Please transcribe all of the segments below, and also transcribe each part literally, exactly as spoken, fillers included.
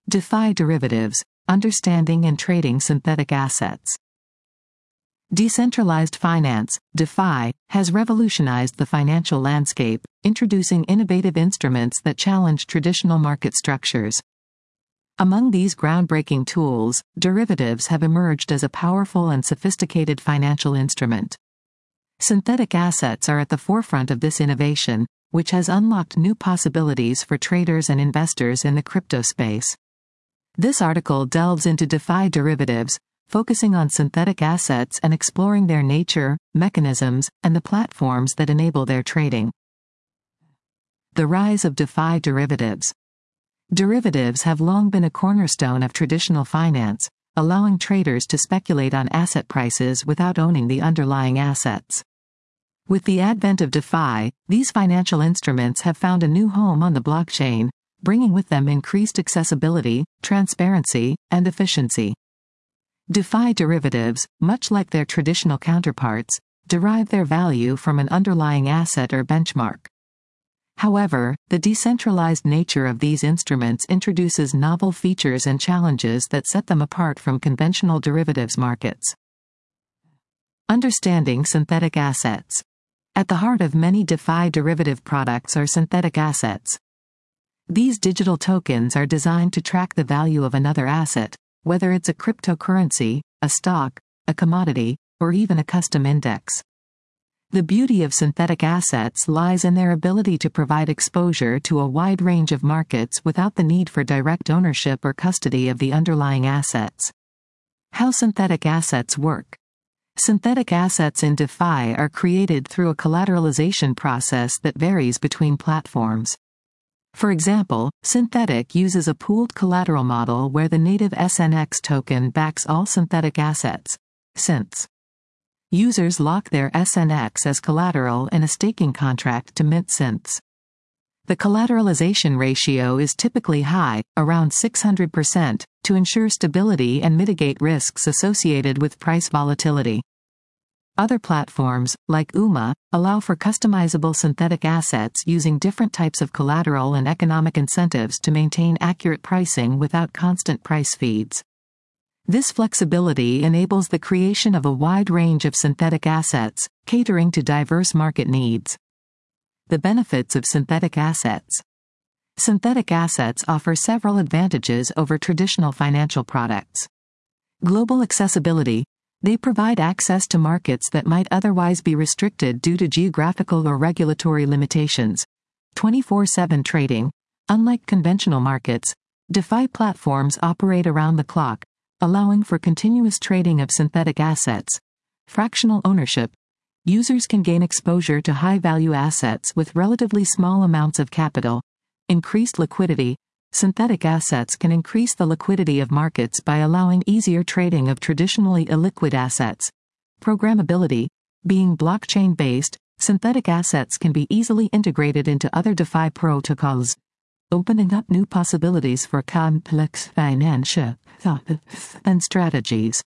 DeFi derivatives, understanding and trading synthetic assets. Decentralized finance, DeFi, has revolutionized the financial landscape, introducing innovative instruments that challenge traditional market structures. Among these groundbreaking tools, derivatives have emerged as a powerful and sophisticated financial instrument. Synthetic assets are at the forefront of this innovation, which has unlocked new possibilities for traders and investors in the crypto space. This article delves into DeFi derivatives, focusing on synthetic assets and exploring their nature, mechanisms, and the platforms that enable their trading. The rise of DeFi derivatives. Derivatives have long been a cornerstone of traditional finance, allowing traders to speculate on asset prices without owning the underlying assets. With the advent of DeFi, these financial instruments have found a new home on the blockchain, bringing with them increased accessibility, transparency, and efficiency. DeFi derivatives, much like their traditional counterparts, derive their value from an underlying asset or benchmark. However, the decentralized nature of these instruments introduces novel features and challenges that set them apart from conventional derivatives markets. Understanding synthetic assets. At the heart of many DeFi derivative products are synthetic assets. These digital tokens are designed to track the value of another asset, whether it's a cryptocurrency, a stock, a commodity, or even a custom index. The beauty of synthetic assets lies in their ability to provide exposure to a wide range of markets without the need for direct ownership or custody of the underlying assets. How synthetic assets work. Synthetic assets in DeFi are created through a collateralization process that varies between platforms. For example, Synthetix uses a pooled collateral model where the native S N X token backs all synthetic assets, synths. Users lock their S N X as collateral in a staking contract to mint synths. The collateralization ratio is typically high, around six hundred percent, to ensure stability and mitigate risks associated with price volatility. Other platforms, like UMA, allow for customizable synthetic assets using different types of collateral and economic incentives to maintain accurate pricing without constant price feeds. This flexibility enables the creation of a wide range of synthetic assets, catering to diverse market needs. The benefits of synthetic assets. Synthetic assets offer several advantages over traditional financial products. Global accessibility. They provide access to markets that might otherwise be restricted due to geographical or regulatory limitations. twenty-four seven trading. Unlike conventional markets, DeFi platforms operate around the clock, allowing for continuous trading of synthetic assets. Fractional ownership. Users can gain exposure to high-value assets with relatively small amounts of capital. Increased liquidity. Synthetic assets can increase the liquidity of markets by allowing easier trading of traditionally illiquid assets. Programmability. Being blockchain-based, synthetic assets can be easily integrated into other DeFi protocols, opening up new possibilities for complex financial and strategies.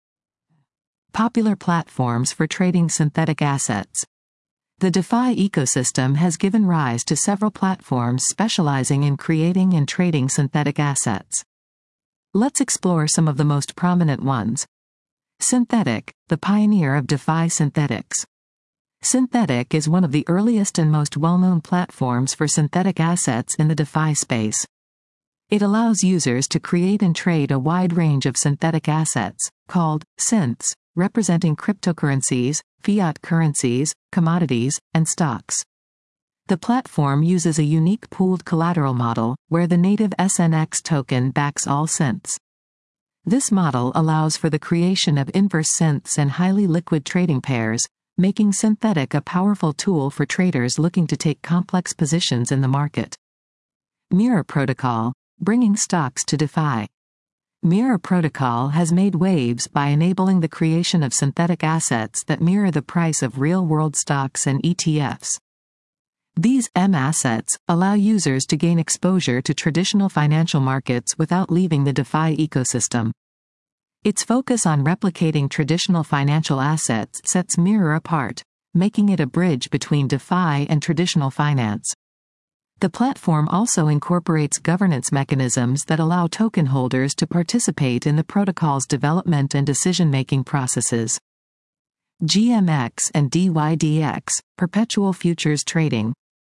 Popular platforms for trading synthetic assets. The DeFi ecosystem has given rise to several platforms specializing in creating and trading synthetic assets. Let's explore some of the most prominent ones. Synthetix, the pioneer of DeFi Synthetix. Synthetix is one of the earliest and most well-known platforms for synthetic assets in the DeFi space. It allows users to create and trade a wide range of synthetic assets, called synths, representing cryptocurrencies, fiat currencies, commodities, and stocks. The platform uses a unique pooled collateral model, where the native S N X token backs all synths. This model allows for the creation of inverse synths and highly liquid trading pairs, making Synthetix a powerful tool for traders looking to take complex positions in the market. Mirror Protocol, bringing stocks to DeFi. Mirror Protocol has made waves by enabling the creation of synthetic assets that mirror the price of real-world stocks and E T Fs. These M assets allow users to gain exposure to traditional financial markets without leaving the DeFi ecosystem. Its focus on replicating traditional financial assets sets Mirror apart, making it a bridge between DeFi and traditional finance. The platform also incorporates governance mechanisms that allow token holders to participate in the protocol's development and decision-making processes. G M X and D Y D X, Perpetual Futures Trading.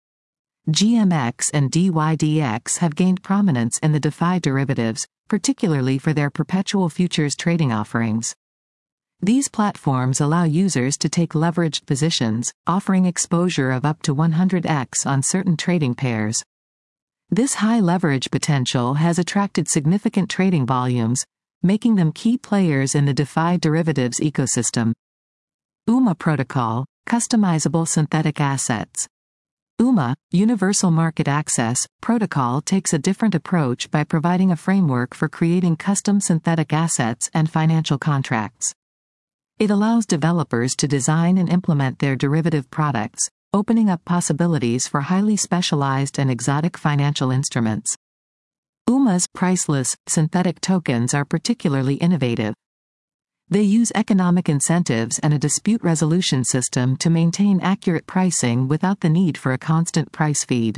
G M X and D Y D X have gained prominence in the DeFi derivatives, particularly for their perpetual futures trading offerings. These platforms allow users to take leveraged positions, offering exposure of up to one hundred x on certain trading pairs. This high leverage potential has attracted significant trading volumes, making them key players in the DeFi derivatives ecosystem. U M A Protocol, Customizable Synthetic Assets. U M A, Universal Market Access, Protocol takes a different approach by providing a framework for creating custom synthetic assets and financial contracts. It allows developers to design and implement their derivative products, opening up possibilities for highly specialized and exotic financial instruments. U M A's priceless, synthetic tokens are particularly innovative. They use economic incentives and a dispute resolution system to maintain accurate pricing without the need for a constant price feed.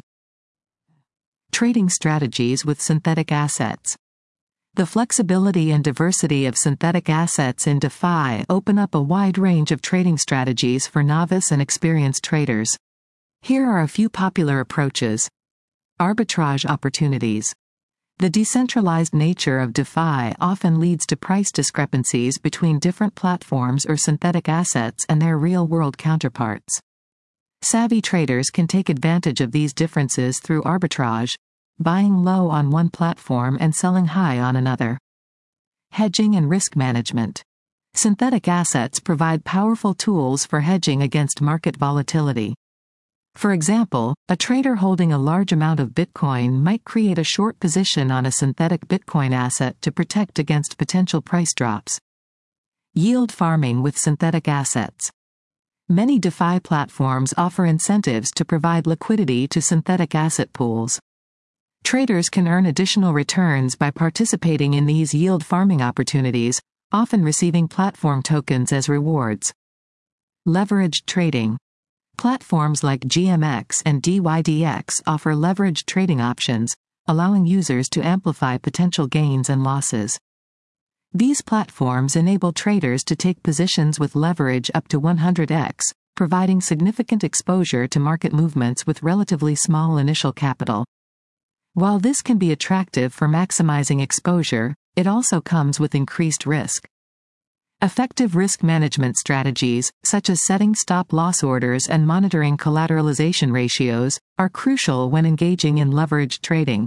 Trading strategies with synthetic assets. The flexibility and diversity of synthetic assets in DeFi open up a wide range of trading strategies for novice and experienced traders. Here are a few popular approaches. Arbitrage opportunities. The decentralized nature of DeFi often leads to price discrepancies between different platforms or synthetic assets and their real-world counterparts. Savvy traders can take advantage of these differences through arbitrage, buying low on one platform and selling high on another. Hedging and risk management. Synthetic assets provide powerful tools for hedging against market volatility. For example, a trader holding a large amount of Bitcoin might create a short position on a synthetic Bitcoin asset to protect against potential price drops. Yield farming with synthetic assets. Many DeFi platforms offer incentives to provide liquidity to synthetic asset pools. Traders can earn additional returns by participating in these yield farming opportunities, often receiving platform tokens as rewards. Leveraged trading. Platforms like G M X and D Y D X offer leveraged trading options, allowing users to amplify potential gains and losses. These platforms enable traders to take positions with leverage up to one hundred x, providing significant exposure to market movements with relatively small initial capital. While this can be attractive for maximizing exposure, it also comes with increased risk. Effective risk management strategies, such as setting stop-loss orders and monitoring collateralization ratios, are crucial when engaging in leveraged trading.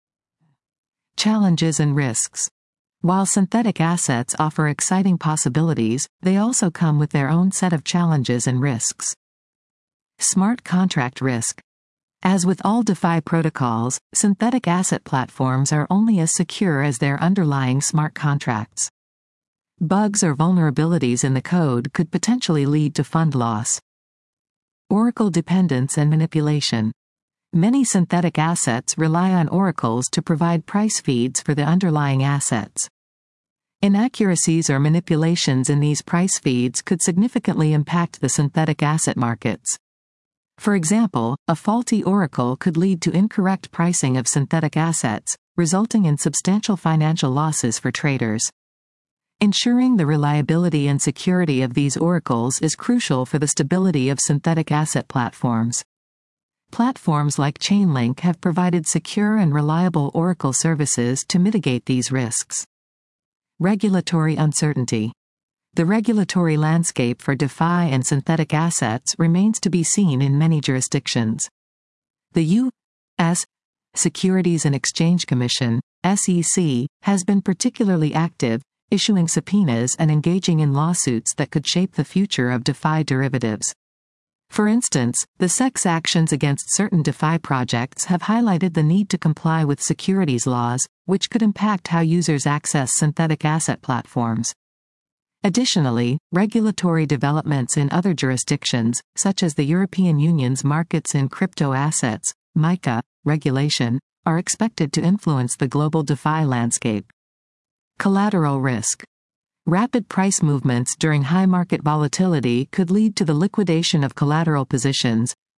Challenges and risks. While synthetic assets offer exciting possibilities, they also come with their own set of challenges and risks. Smart contract risk. As with all DeFi protocols, synthetic asset platforms are only as secure as their underlying smart contracts. Bugs or vulnerabilities in the code could potentially lead to fund loss. Oracle dependence and manipulation. Many synthetic assets rely on oracles to provide price feeds for the underlying assets. Inaccuracies or manipulations in these price feeds could significantly impact the synthetic asset markets. For example, a faulty oracle could lead to incorrect pricing of synthetic assets, resulting in substantial financial losses for traders. Ensuring the reliability and security of these oracles is crucial for the stability of synthetic asset platforms. Platforms like Chainlink have provided secure and reliable oracle services to mitigate these risks. Regulatory uncertainty. The regulatory landscape for DeFi and synthetic assets remains to be seen in many jurisdictions. The U S Securities and Exchange Commission, S E C, has been particularly active, issuing subpoenas and engaging in lawsuits that could shape the future of DeFi derivatives. For instance, the S E C's actions against certain DeFi projects have highlighted the need to comply with securities laws, which could impact how users access synthetic asset platforms. Additionally, regulatory developments in other jurisdictions, such as the European Union's Markets in Crypto Assets (MiCA) regulation, are expected to influence the global DeFi landscape. Collateral risk. Rapid price movements during high market volatility could lead to the liquidation of collateral positions,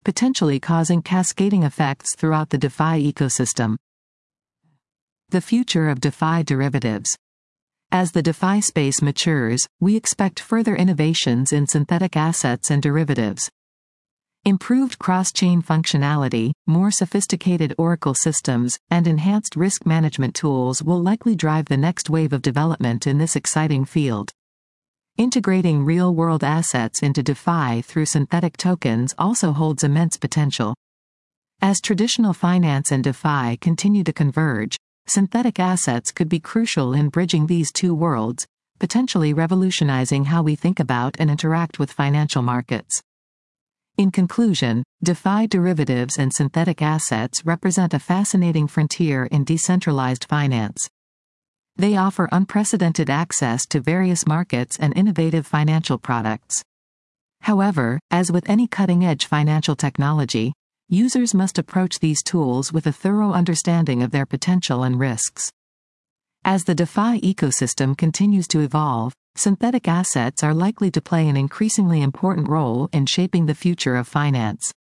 potentially causing cascading effects throughout the DeFi ecosystem. The future of DeFi derivatives. As the DeFi space matures, we expect further innovations in synthetic assets and derivatives. Improved cross-chain functionality, more sophisticated Oracle systems, and enhanced risk management tools will likely drive the next wave of development in this exciting field. Integrating real-world assets into DeFi through synthetic tokens also holds immense potential. As traditional finance and DeFi continue to converge, synthetic assets could be crucial in bridging these two worlds, potentially revolutionizing how we think about and interact with financial markets. In conclusion, DeFi derivatives and synthetic assets represent a fascinating frontier in decentralized finance. They offer unprecedented access to various markets and innovative financial products. However, as with any cutting-edge financial technology, users must approach these tools with a thorough understanding of their potential and risks. As the DeFi ecosystem continues to evolve, synthetic assets are likely to play an increasingly important role in shaping the future of finance.